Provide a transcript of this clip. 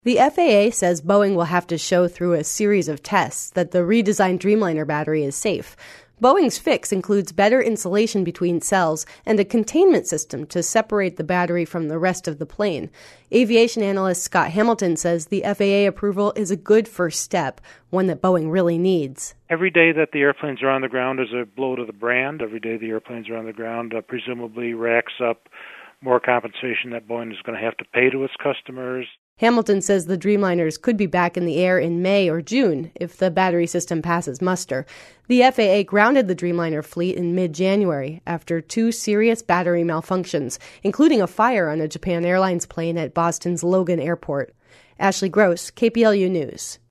The FAA says Boeing will have to show through a series of tests that the redesigned Dreamliner battery is safe. Boeing's fix includes better insulation between cells and a containment system to separate the battery from the rest of the plane. Aviation analyst Scott Hamilton says the FAA approval is a good first step, one that Boeing really needs. Every day that the airplanes are on the ground is a blow to the brand. Every day the airplanes are on the ground presumably racks up more compensation that Boeing is going to have to pay to its customers. Hamilton says the Dreamliners could be back in the air in May or June if the battery system passes muster. The FAA grounded the Dreamliner fleet in mid-January after 2 serious battery malfunctions, including a fire on a Japan Airlines plane at Boston's Logan Airport. Ashley Gross, KPLU News.